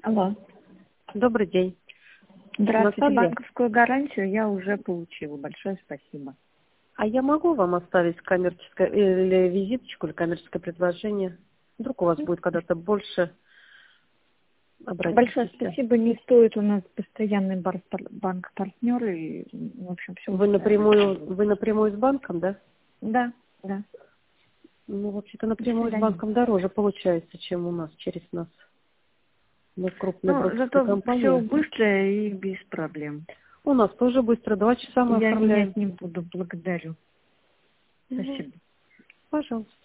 Алло. Добрый день. Здравствуйте. Наталья? Банковскую гарантию я уже получила. Большое спасибо. А я могу вам оставить коммерческое или визиточку, или коммерческое предложение? Вдруг у вас будет когда-то больше Большое обратиться. спасибо. Не стоит, у нас постоянный банк-партнер, и, в общем, все Вы напрямую с банком, да? Да, да. Ну, вообще-то До напрямую с свидания. банком дороже получается, чем у нас, через нас. Мы крупная Ну, брокерская зато все компания. быстро и без проблем. У нас тоже быстро, 2 часа мы Я оформляем. менять не буду. Благодарю. Ну, Спасибо. пожалуйста.